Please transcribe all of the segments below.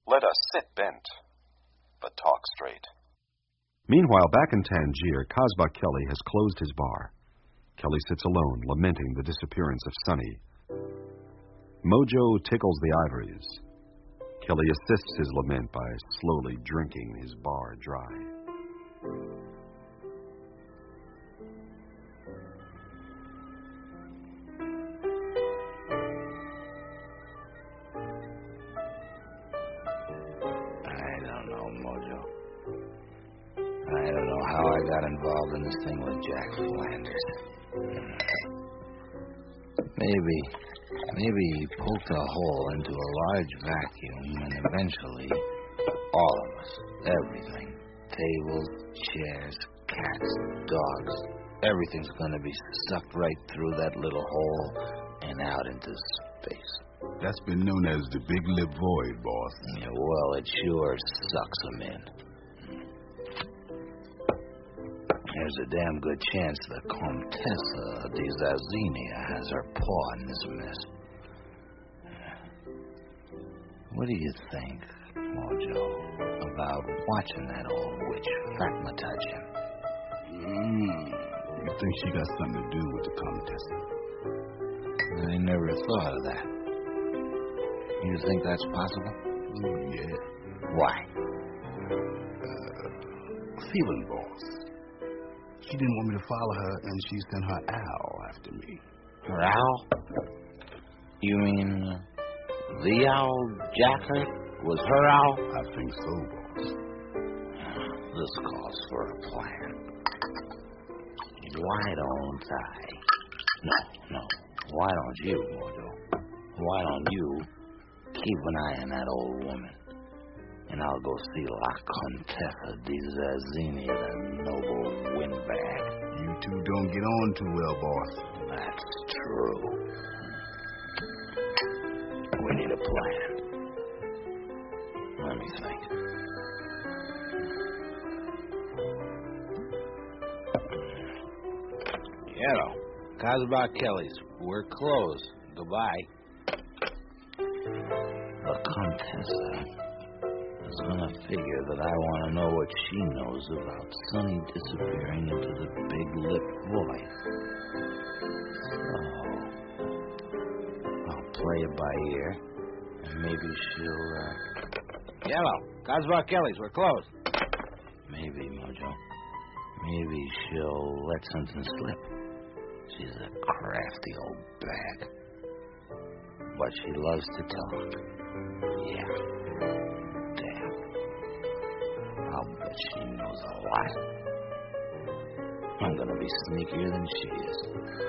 Let us sit bent, but talk straight. Meanwhile, back in Tangier, Casbah Kelly has closed his bar. Kelly sits alone, lamenting the disappearance of Sonny. Mojo tickles the ivories. Kelly assists his lament by slowly drinking his bar dry. I don't know, Mojo. I don't know how I got involved in this thing with Jack Flanders. Maybe he poked a hole into a large vacuum, and eventually, all of us, everything, tables, chairs, cats, dogs, everything's gonna be sucked right through that little hole and out into space. That's been known as the Big Lip Void, boss. Yeah, well, it sure sucks them in. There's a damn good chance the Comtesse de Zazinia has her paw in this mess. What do you think, Mojo, about watching that old witch fragmentage him? You think she got something to do with the Comtesse? I never thought of that. You think that's possible? Yeah. Why? Feeling, boss. She didn't want me to follow her, and she sent her owl after me. Her owl? You mean the owl Jacker was her owl? I think so, boss. This calls for a plan. Why don't I? No. Why don't you, Mojo? Why don't you keep an eye on that old woman? And I'll go see La Contessa de Zazinia, the noble windbag. You two don't get on too well, boss. That's true. We need a plan. Let me think. Casbah Kelly's. We're closed. Goodbye. The Contessa is gonna figure that I want to know what she knows about Sonny disappearing into the Big Lip Void. So, I'll play it by ear, and maybe she'll, Yellow, Casbah Kelly's, we're closed. Maybe, Mojo. Maybe she'll let something slip. She's a crafty old bag. But she loves to talk. Yeah. Damn. I'll bet she knows a lot. I'm gonna be sneakier than she is.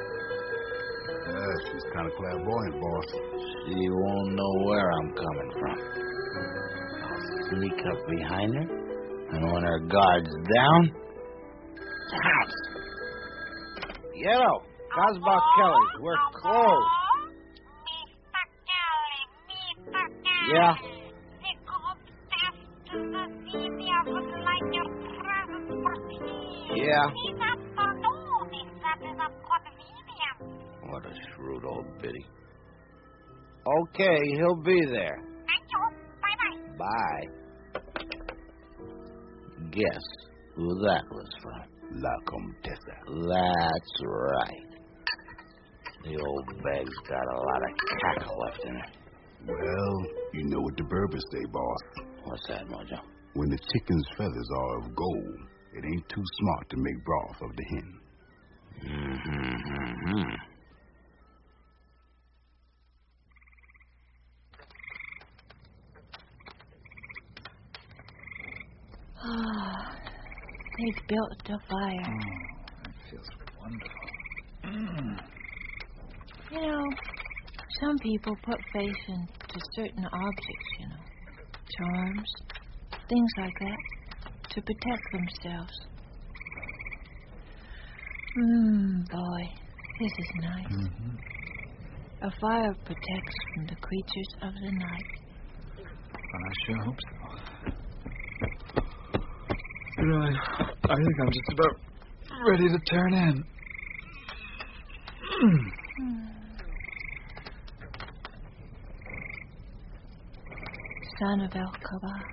She's kind of clairvoyant, boss. She won't know where I'm coming from. I'll sneak up behind her, and when her guard's down, pounce. Yellow, Casbah Kelly's, we're closed. Yeah? Yeah? What a shrewd old biddy. Okay, he'll be there. Bye. Guess who that was from? La Comtessa. That's right. The old bag's got a lot of cack left in her. Well, you know what the Berbers say, boss. What's that, Mojo? When the chicken's feathers are of gold, it ain't too smart to make broth of the hen. They've built a fire. That feels wonderful. You know, some people put faith into certain objects, charms, things like that, to protect themselves. Boy, this is nice. Mm-hmm. A fire protects from the creatures of the night. I sure hope so. I think I'm just about ready to turn in. son of El-Kabah,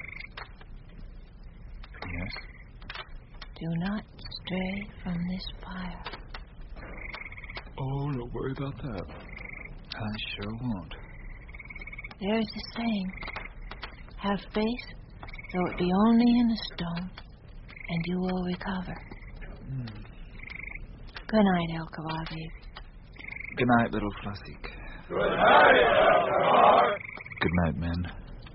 Yes? do not stray from this fire. Oh, don't worry about that. I sure won't. There is a saying, have faith, though it be only in a stone, and you will recover. Good night, El-Kabah, baby. Good night, little Fluffy. Good night, El-Kabah. Good night, men.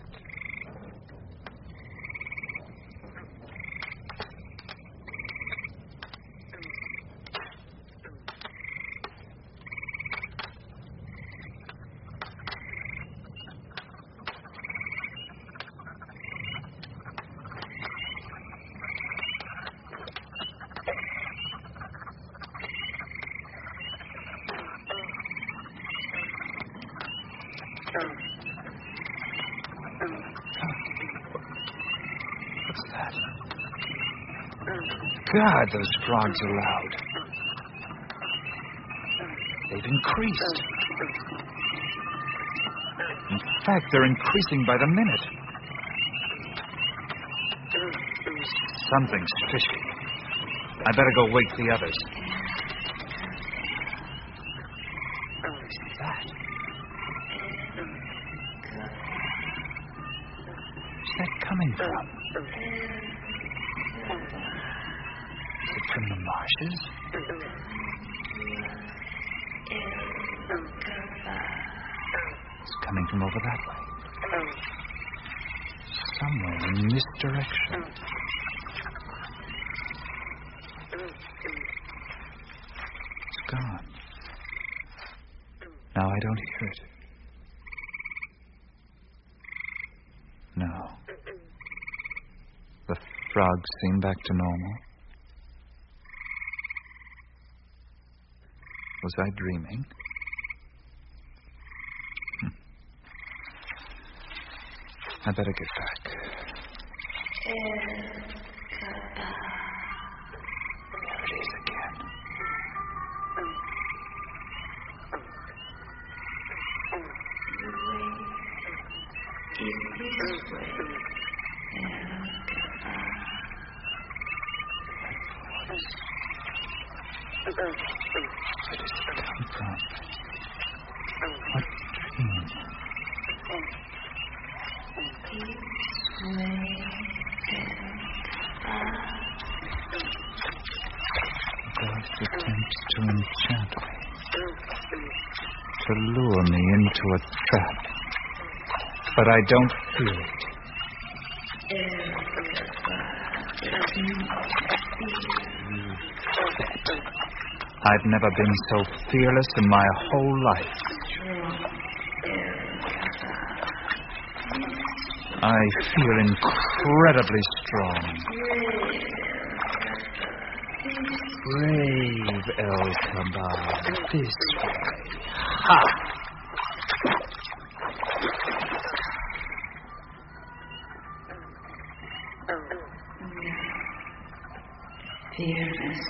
What's that? God, those frogs are loud. They've increased. In fact, they're increasing by the minute. Something's fishy. I better go wake the others. What's that? Where's that coming from? Is it from the marshes? It's coming from over that way. Somewhere in this direction. It's gone. Now I don't hear it. No. The frogs seem back to normal. Was I dreaming? I better get back. There it is again. Where does it come from? What dream? Ghost attempts to enchant me, to lure me into a trap, but I don't feel it. I've never been so fearless in my whole life. I feel incredibly strong. Brave El-Kabah, this way. Ha! Fearless.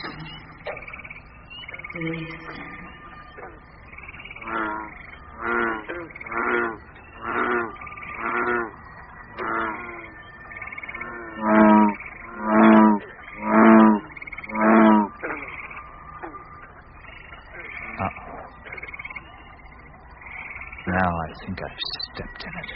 Listen. Now I think I've stepped in it.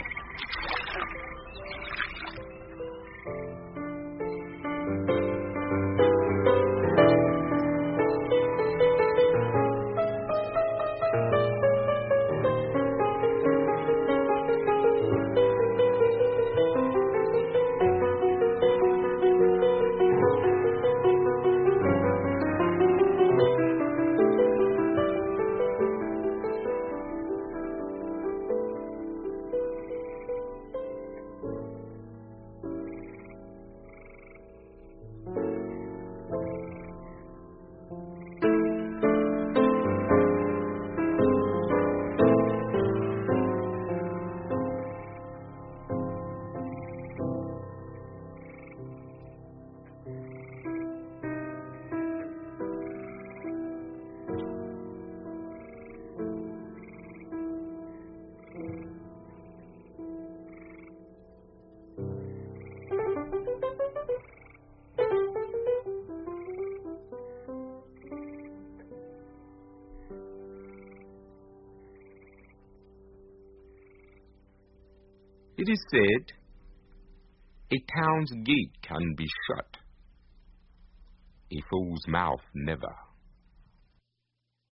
It is said, a town's gate can be shut, a fool's mouth never.